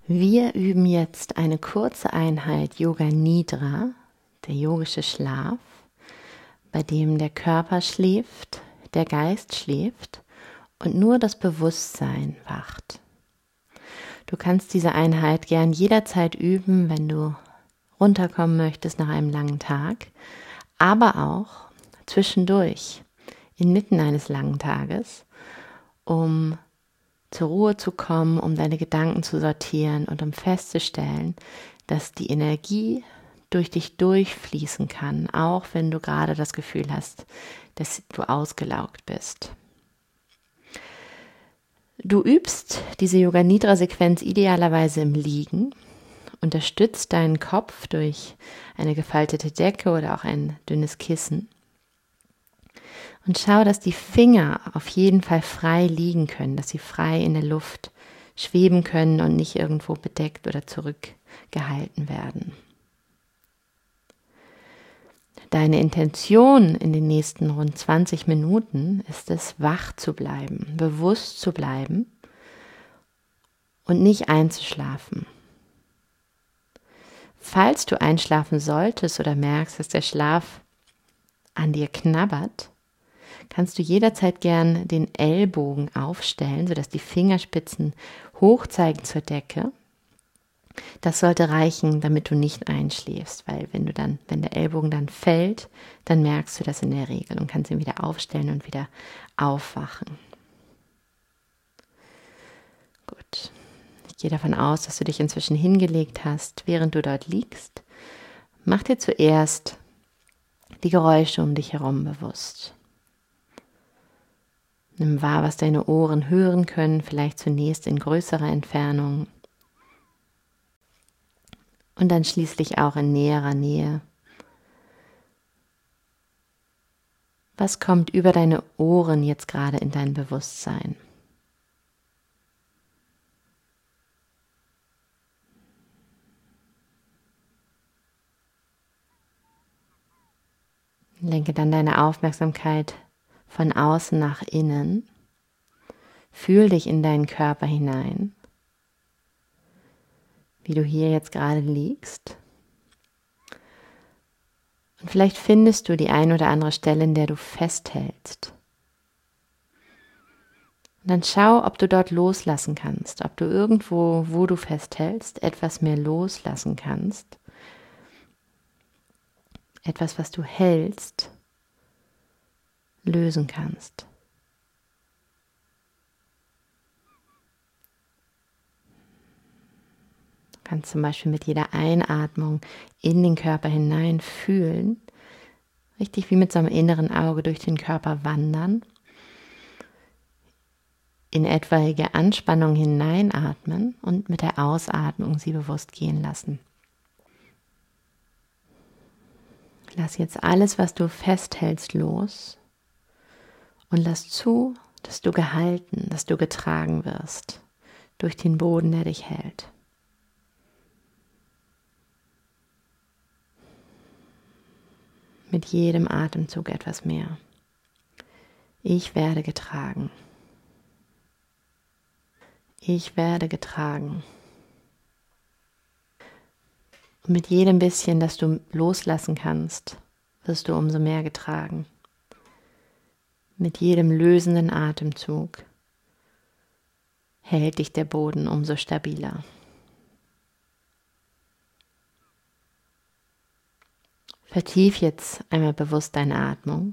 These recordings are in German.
Wir üben jetzt eine kurze Einheit Yoga Nidra, der yogische Schlaf, bei dem der Körper schläft, der Geist schläft und nur das Bewusstsein wacht. Du kannst diese Einheit gern jederzeit üben, wenn du runterkommen möchtest nach einem langen Tag, aber auch zwischendurch, inmitten eines langen Tages, um zur Ruhe zu kommen, um deine Gedanken zu sortieren und um festzustellen, dass die Energie durch dich durchfließen kann, auch wenn du gerade das Gefühl hast, dass du ausgelaugt bist. Du übst diese Yoga-Nidra-Sequenz idealerweise im Liegen, unterstützt deinen Kopf durch eine gefaltete Decke oder auch ein dünnes Kissen. Und schau, dass die Finger auf jeden Fall frei liegen können, dass sie frei in der Luft schweben können und nicht irgendwo bedeckt oder zurückgehalten werden. Deine Intention in den nächsten rund 20 Minuten ist es, wach zu bleiben, bewusst zu bleiben und nicht einzuschlafen. Falls du einschlafen solltest oder merkst, dass der Schlaf an dir knabbert, kannst du jederzeit gern den Ellbogen aufstellen, sodass die Fingerspitzen hoch zeigen zur Decke. Das sollte reichen, damit du nicht einschläfst, weil wenn der Ellbogen dann fällt, dann merkst du das in der Regel und kannst ihn wieder aufstellen und wieder aufwachen. Gut. Ich gehe davon aus, dass du dich inzwischen hingelegt hast. Während du dort liegst, mach dir zuerst die Geräusche um dich herum bewusst. Nimm wahr, was deine Ohren hören können, vielleicht zunächst in größerer Entfernung und dann schließlich auch in näherer Nähe. Was kommt über deine Ohren jetzt gerade in dein Bewusstsein? Lenke dann deine Aufmerksamkeit von außen nach innen. Fühl dich in deinen Körper hinein, wie du hier jetzt gerade liegst. Und vielleicht findest du die ein oder andere Stelle, in der du festhältst. Und dann schau, ob du dort loslassen kannst, ob du irgendwo, wo du festhältst, etwas mehr loslassen kannst. Etwas, was du hältst, lösen kannst. Du kannst zum Beispiel mit jeder Einatmung in den Körper hinein fühlen, richtig wie mit so einem inneren Auge durch den Körper wandern, in etwaige Anspannung hineinatmen und mit der Ausatmung sie bewusst gehen lassen. Lass jetzt alles, was du festhältst, los und lass zu, dass du gehalten, dass du getragen wirst durch den Boden, der dich hält. Mit jedem Atemzug etwas mehr. Ich werde getragen. Ich werde getragen. Und mit jedem bisschen, das du loslassen kannst, wirst du umso mehr getragen. Mit jedem lösenden Atemzug hält dich der Boden umso stabiler. Vertief jetzt einmal bewusst deine Atmung.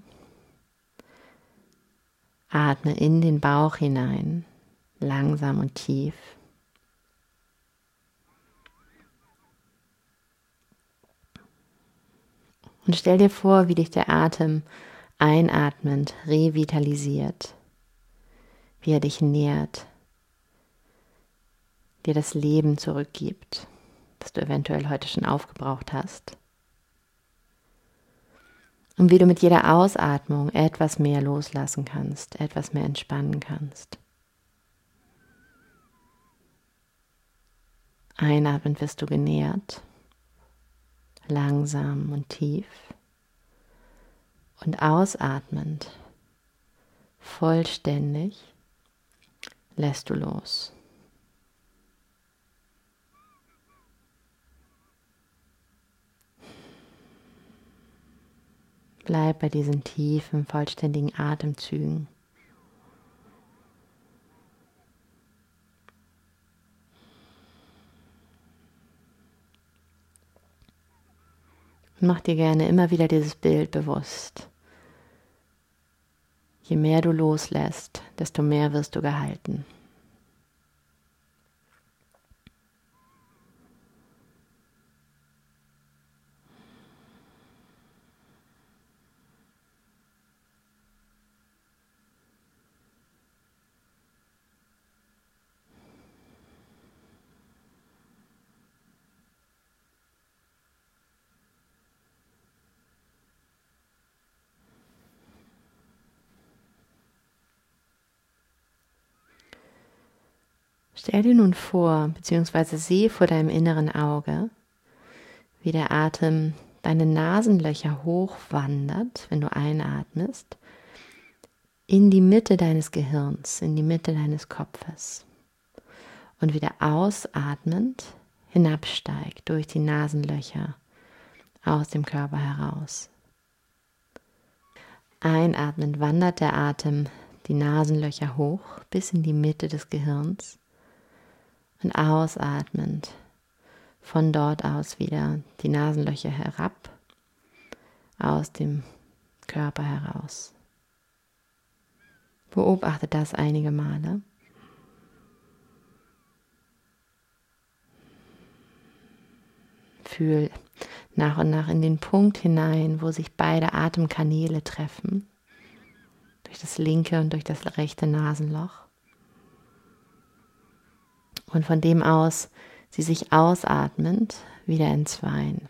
Atme in den Bauch hinein, langsam und tief. Und stell dir vor, wie dich der Atem einatmend revitalisiert, wie er dich nährt, dir das Leben zurückgibt, das du eventuell heute schon aufgebraucht hast. Und wie du mit jeder Ausatmung etwas mehr loslassen kannst, etwas mehr entspannen kannst. Einatmend wirst du genährt, langsam und tief. Und ausatmend, vollständig, lässt du los. Bleib bei diesen tiefen, vollständigen Atemzügen. Und mach dir gerne immer wieder dieses Bild bewusst. Je mehr du loslässt, desto mehr wirst du gehalten. Stell dir nun vor, beziehungsweise sehe vor deinem inneren Auge, wie der Atem deine Nasenlöcher hochwandert, wenn du einatmest, in die Mitte deines Gehirns, in die Mitte deines Kopfes und wieder ausatmend hinabsteigt durch die Nasenlöcher aus dem Körper heraus. Einatmend wandert der Atem die Nasenlöcher hoch bis in die Mitte des Gehirns und ausatmend von dort aus wieder die Nasenlöcher herab aus dem Körper heraus. Beobachte das einige Male. Fühl nach und nach in den Punkt hinein, wo sich beide Atemkanäle treffen, durch das linke und durch das rechte Nasenloch. Und von dem aus sie sich ausatmend wieder entzweien.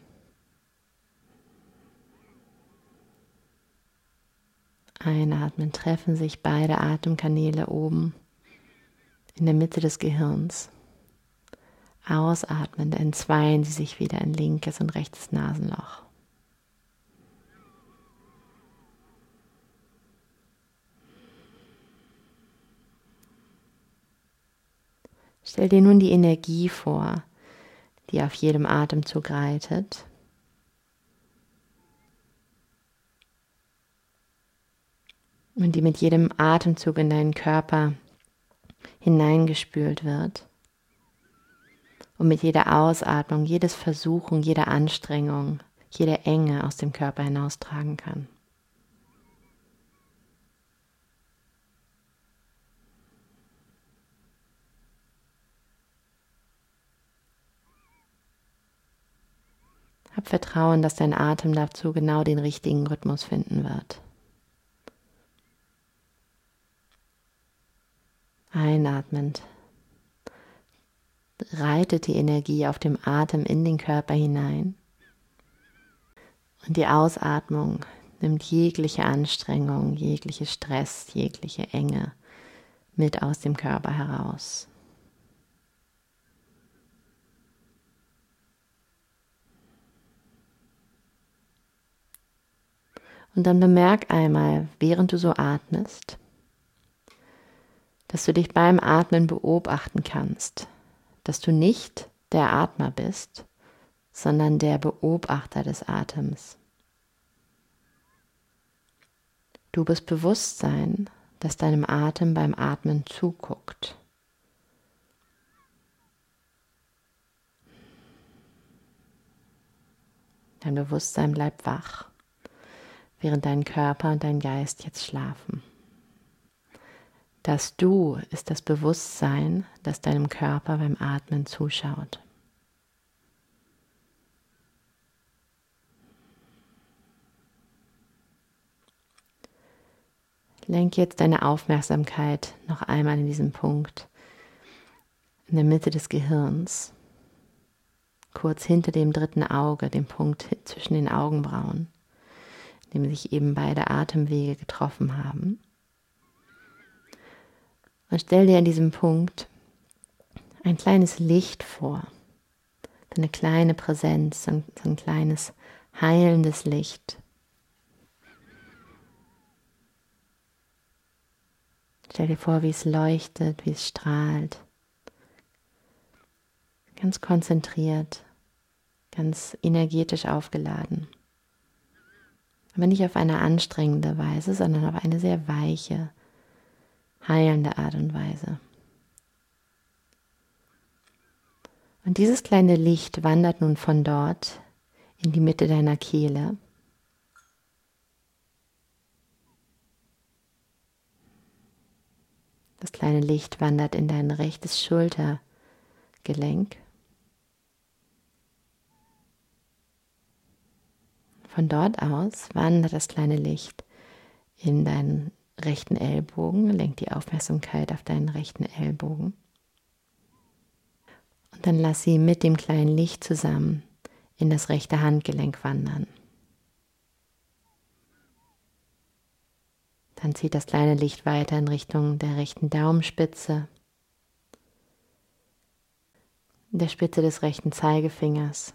Einatmen treffen sich beide Atemkanäle oben in der Mitte des Gehirns. Ausatmend entzweien sie sich wieder in linkes und rechtes Nasenloch. Stell dir nun die Energie vor, die auf jedem Atemzug reitet. Und die mit jedem Atemzug in deinen Körper hineingespült wird. Und mit jeder Ausatmung, jedes Versuchen, jede Anstrengung, jede Enge aus dem Körper hinaustragen kann. Hab Vertrauen, dass dein Atem dazu genau den richtigen Rhythmus finden wird. Einatmend reitet die Energie auf dem Atem in den Körper hinein und die Ausatmung nimmt jegliche Anstrengung, jegliche Stress, jegliche Enge mit aus dem Körper heraus. Und dann bemerk einmal, während du so atmest, dass du dich beim Atmen beobachten kannst, dass du nicht der Atmer bist, sondern der Beobachter des Atems. Du bist Bewusstsein, das deinem Atem beim Atmen zuguckt. Dein Bewusstsein bleibt wach, während dein Körper und dein Geist jetzt schlafen. Das Du ist das Bewusstsein, das deinem Körper beim Atmen zuschaut. Lenk jetzt deine Aufmerksamkeit noch einmal in diesen Punkt in der Mitte des Gehirns, kurz hinter dem dritten Auge, dem Punkt zwischen den Augenbrauen, in dem sich eben beide Atemwege getroffen haben. Und stell dir an diesem Punkt ein kleines Licht vor, eine kleine Präsenz, so ein kleines heilendes Licht. Stell dir vor, wie es leuchtet, wie es strahlt. Ganz konzentriert, ganz energetisch aufgeladen. Aber nicht auf eine anstrengende Weise, sondern auf eine sehr weiche, heilende Art und Weise. Und dieses kleine Licht wandert nun von dort in die Mitte deiner Kehle. Das kleine Licht wandert in dein rechtes Schultergelenk. Von dort aus wandert das kleine Licht in deinen rechten Ellbogen, lenkt die Aufmerksamkeit auf deinen rechten Ellbogen. Und dann lass sie mit dem kleinen Licht zusammen in das rechte Handgelenk wandern. Dann zieht das kleine Licht weiter in Richtung der rechten Daumenspitze, der Spitze des rechten Zeigefingers,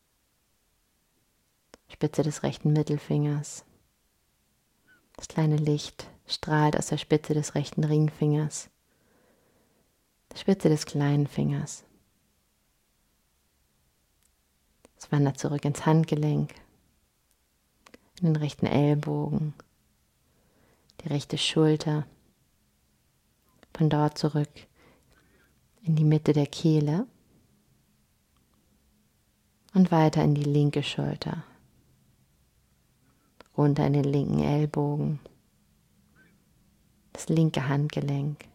Spitze des rechten Mittelfingers. Das kleine Licht strahlt aus der Spitze des rechten Ringfingers, der Spitze des kleinen Fingers. Es wandert zurück ins Handgelenk, in den rechten Ellbogen, die rechte Schulter, von dort zurück in die Mitte der Kehle und weiter in die linke Schulter, runter in den linken Ellbogen, das linke Handgelenk.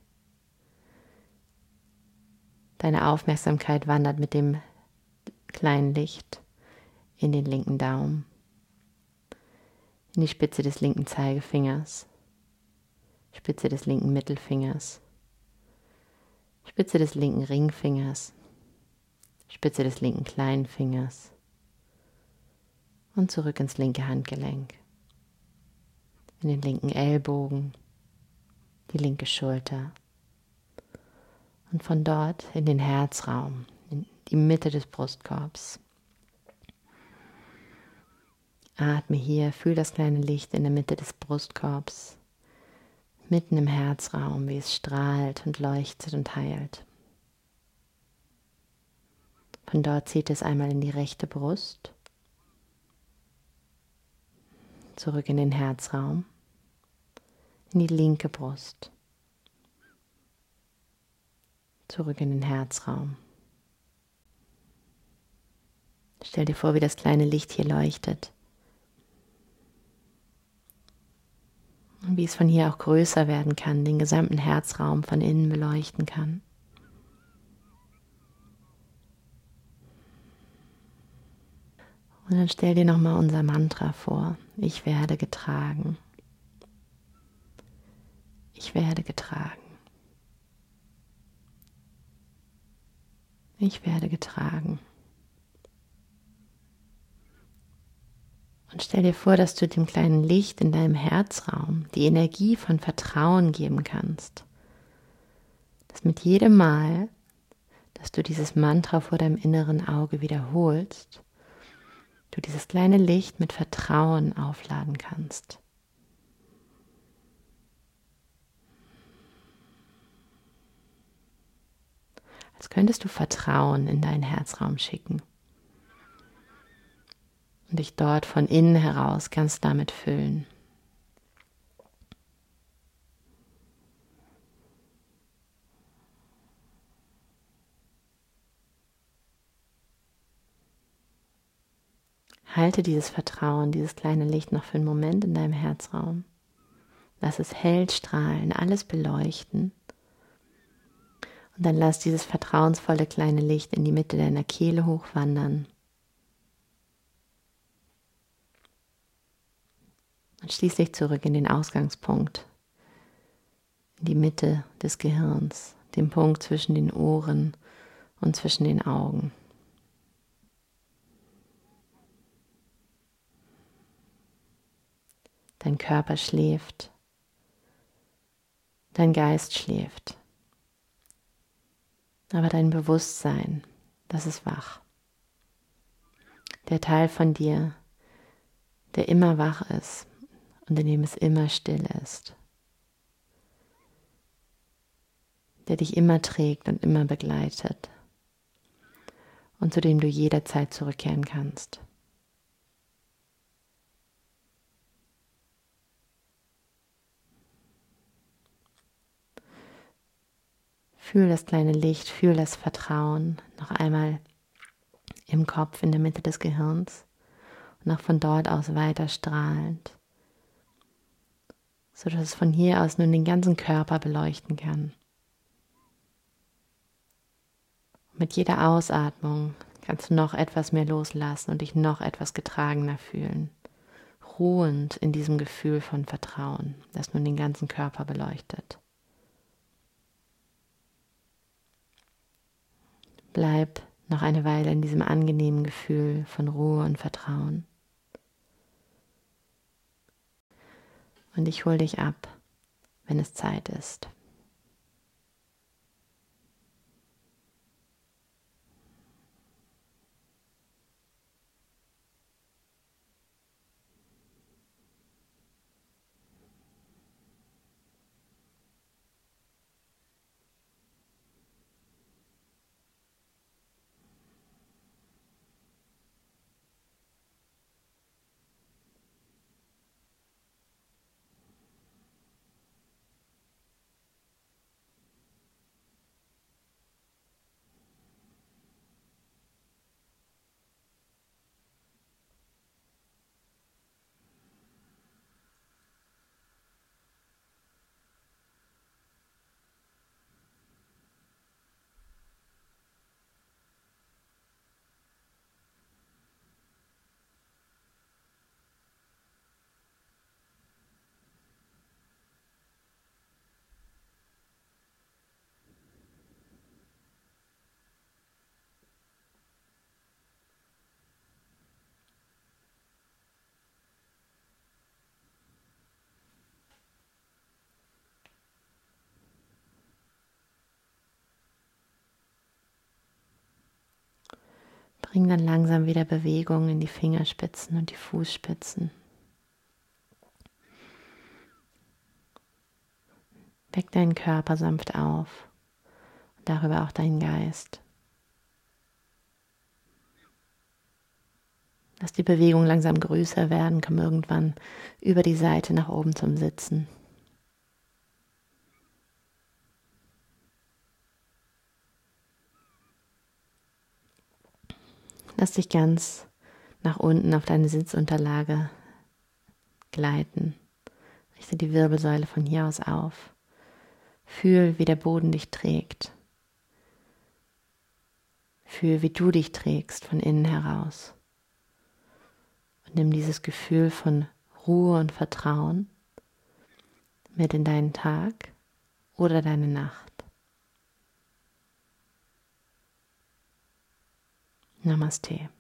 Deine Aufmerksamkeit wandert mit dem kleinen Licht in den linken Daumen, in die Spitze des linken Zeigefingers, Spitze des linken Mittelfingers, Spitze des linken Ringfingers, Spitze des linken kleinen Fingers und zurück ins linke Handgelenk, in den linken Ellbogen, die linke Schulter und von dort in den Herzraum, in die Mitte des Brustkorbs. Atme hier, fühl das kleine Licht in der Mitte des Brustkorbs, mitten im Herzraum, wie es strahlt und leuchtet und heilt. Von dort zieht es einmal in die rechte Brust, zurück in den Herzraum, in die linke Brust, zurück in den Herzraum. Stell dir vor, wie das kleine Licht hier leuchtet. Und wie es von hier auch größer werden kann, den gesamten Herzraum von innen beleuchten kann. Und dann stell dir nochmal unser Mantra vor. Ich werde getragen. Ich werde getragen. Ich werde getragen. Und stell dir vor, dass du dem kleinen Licht in deinem Herzraum die Energie von Vertrauen geben kannst. Dass mit jedem Mal, dass du dieses Mantra vor deinem inneren Auge wiederholst, du dieses kleine Licht mit Vertrauen aufladen kannst. Als könntest du Vertrauen in deinen Herzraum schicken. Und dich dort von innen heraus ganz damit füllen. Halte dieses Vertrauen, dieses kleine Licht noch für einen Moment in deinem Herzraum. Lass es hell strahlen, alles beleuchten. Und dann lass dieses vertrauensvolle kleine Licht in die Mitte deiner Kehle hochwandern. Und schließlich zurück in den Ausgangspunkt, in die Mitte des Gehirns, den Punkt zwischen den Ohren und zwischen den Augen. Dein Körper schläft, dein Geist schläft, aber dein Bewusstsein, das ist wach. Der Teil von dir, der immer wach ist und in dem es immer still ist, der dich immer trägt und immer begleitet und zu dem du jederzeit zurückkehren kannst. Fühl das kleine Licht, fühl das Vertrauen noch einmal im Kopf, in der Mitte des Gehirns und auch von dort aus weiter strahlend, sodass es von hier aus nun den ganzen Körper beleuchten kann. Mit jeder Ausatmung kannst du noch etwas mehr loslassen und dich noch etwas getragener fühlen, ruhend in diesem Gefühl von Vertrauen, das nun den ganzen Körper beleuchtet. Bleib noch eine Weile in diesem angenehmen Gefühl von Ruhe und Vertrauen. Und ich hole dich ab, wenn es Zeit ist. Bring dann langsam wieder Bewegung in die Fingerspitzen und die Fußspitzen. Weck deinen Körper sanft auf und darüber auch deinen Geist. Lass die Bewegung langsam größer werden, komm irgendwann über die Seite nach oben zum Sitzen. Lass dich ganz nach unten auf deine Sitzunterlage gleiten. Richte die Wirbelsäule von hier aus auf. Fühl, wie der Boden dich trägt. Fühl, wie du dich trägst von innen heraus. Und nimm dieses Gefühl von Ruhe und Vertrauen mit in deinen Tag oder deine Nacht. Namaste.